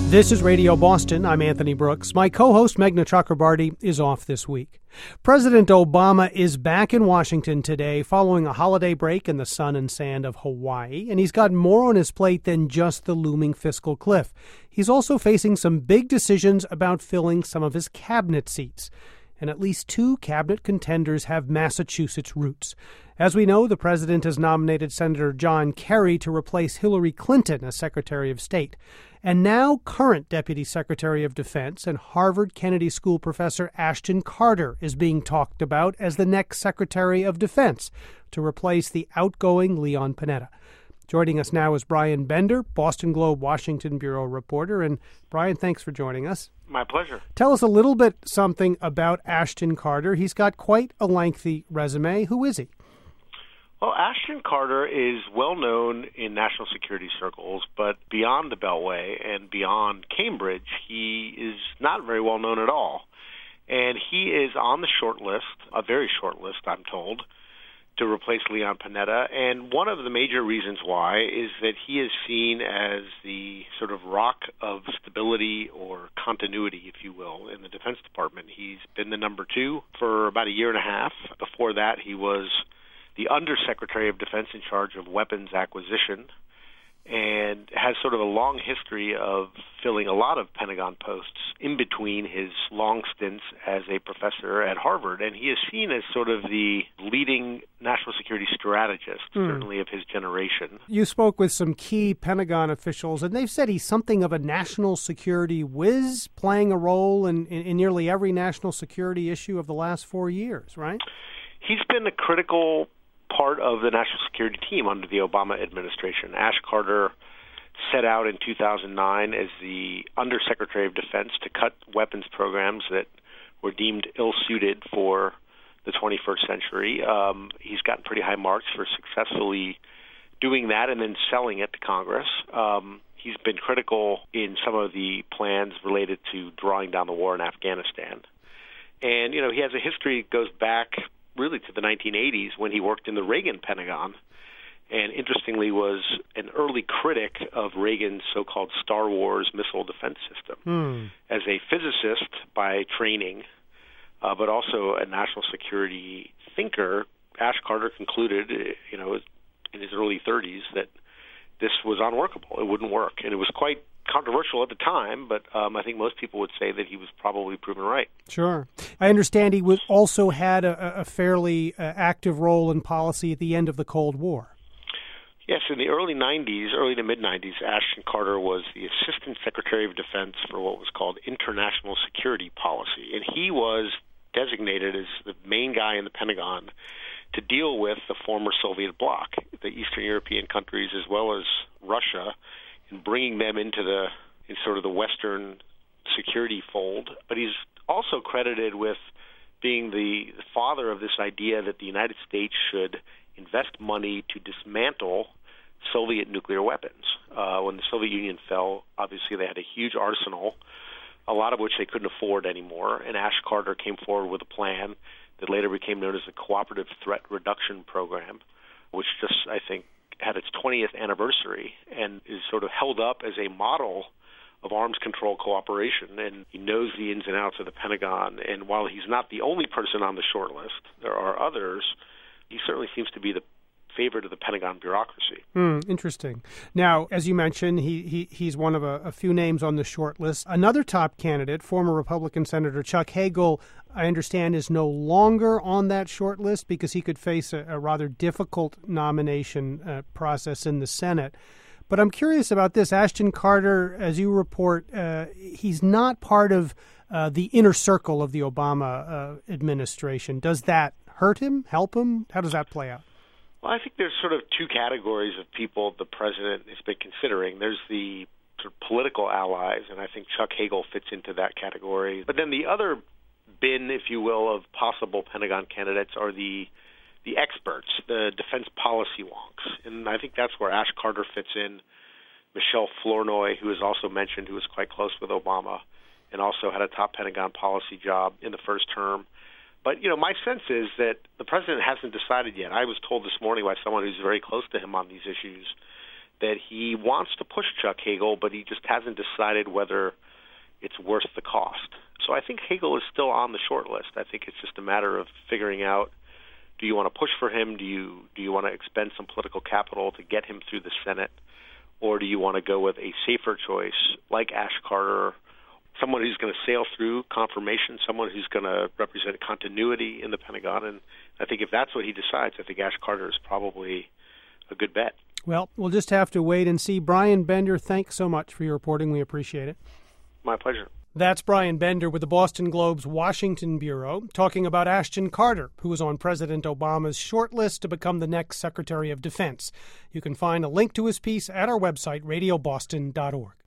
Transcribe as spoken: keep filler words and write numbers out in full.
This is Radio Boston. I'm Anthony Brooks. My co-host Meghna Chakrabarty is off this week. President Obama is back in Washington today following a holiday break in the sun and sand of Hawaii, and he's got more on his plate than just the looming fiscal cliff. He's also facing some big decisions about filling some of his cabinet seats. And at least two cabinet contenders have Massachusetts roots. As we know, the president has nominated Senator John Kerry to replace Hillary Clinton as Secretary of State. And now current Deputy Secretary of Defense and Harvard Kennedy School professor Ashton Carter is being talked about as the next Secretary of Defense to replace the outgoing Leon Panetta. Joining us now is Brian Bender, Boston Globe Washington Bureau reporter. And Brian, thanks for joining us. My pleasure. Tell us a little bit something about Ashton Carter. He's got quite a lengthy resume. Who is he? Well, Ashton Carter is well known in national security circles, but beyond the Beltway and beyond Cambridge, he is not very well known at all. And he is on the short list, a very short list, I'm told, to replace Leon Panetta. And one of the major reasons why is that he is seen as the sort of rock of stability or continuity, if you will, in the Defense Department. He's been the number two for about a year and a half. Before that, he was the Undersecretary of Defense in charge of weapons acquisition, and has sort of a long history of filling a lot of Pentagon posts in between his long stints as a professor at Harvard. And he is seen as sort of the leading national security strategist, mm. certainly of his generation. You spoke with some key Pentagon officials, and they've said he's something of a national security whiz, playing a role in, in, in nearly every national security issue of the last four years, right? He's been a critical part of the national security team under the Obama administration. Ash Carter set out in two thousand nine as the Undersecretary of Defense to cut weapons programs that were deemed ill-suited for the twenty-first century. Um, he's gotten pretty high marks for successfully doing that and then selling it to Congress. Um, he's been critical in some of the plans related to drawing down the war in Afghanistan. And, you know, he has a history that goes back really to the nineteen eighties when he worked in the Reagan Pentagon, and interestingly was an early critic of Reagan's so-called Star Wars missile defense system. Hmm. As a physicist by training, uh, but also a national security thinker, Ash Carter concluded, you know, in his early thirties that this was unworkable. It wouldn't work, and it was quite controversial at the time, but um, I think most people would say that he was probably proven right. Sure. I understand he was also had a, a fairly uh, active role in policy at the end of the Cold War. Yes, in the early nineties, early to mid-nineties, Ashton Carter was the Assistant Secretary of Defense for what was called International Security Policy, and he was designated as the main guy in the Pentagon to deal with the former Soviet bloc, the Eastern European countries as well as Russia, and bringing them into the in sort of the Western security fold. But he's also credited with being the father of this idea that the United States should invest money to dismantle Soviet nuclear weapons. Uh, when the Soviet Union fell, obviously they had a huge arsenal, a lot of which they couldn't afford anymore, and Ash Carter came forward with a plan that later became known as the Cooperative Threat Reduction Program, which just, I think, had its twentieth anniversary and is sort of held up as a model of arms control cooperation. And he knows the ins and outs of the Pentagon. And while he's not the only person on the short list, there are others, he certainly seems to be the favorite of the Pentagon bureaucracy. Hmm, interesting. Now, as you mentioned, he, he he's one of a, a few names on the short list. Another top candidate, former Republican Senator Chuck Hagel, I understand, is no longer on that short list because he could face a, a rather difficult nomination uh, process in the Senate. But I'm curious about this. Ashton Carter, as you report, uh, he's not part of uh, the inner circle of the Obama uh, administration. Does that hurt him, help him? How does that play out? Well, I think there's sort of two categories of people the president has been considering. There's the sort of political allies, and I think Chuck Hagel fits into that category. But then the other bin, if you will, of possible Pentagon candidates are the the experts, the defense policy wonks. And I think that's where Ash Carter fits in. Michelle Flournoy, who is also mentioned, who was quite close with Obama and also had a top Pentagon policy job in the first term. But, you know, my sense is that the president hasn't decided yet. I was told this morning by someone who's very close to him on these issues that he wants to push Chuck Hagel, but he just hasn't decided whether it's worth the cost. So I think Hagel is still on the short list. I think it's just a matter of figuring out, do you want to push for him? Do you do you want to expend some political capital to get him through the Senate? Or do you want to go with a safer choice like Ash Carter, someone who's going to sail through confirmation, someone who's going to represent continuity in the Pentagon? And I think if that's what he decides, I think Ash Carter is probably a good bet. Well, we'll just have to wait and see. Brian Bender, thanks so much for your reporting. We appreciate it. My pleasure. That's Brian Bender with the Boston Globe's Washington Bureau, talking about Ashton Carter, who is on President Obama's short list to become the next Secretary of Defense. You can find a link to his piece at our website, radio boston dot org.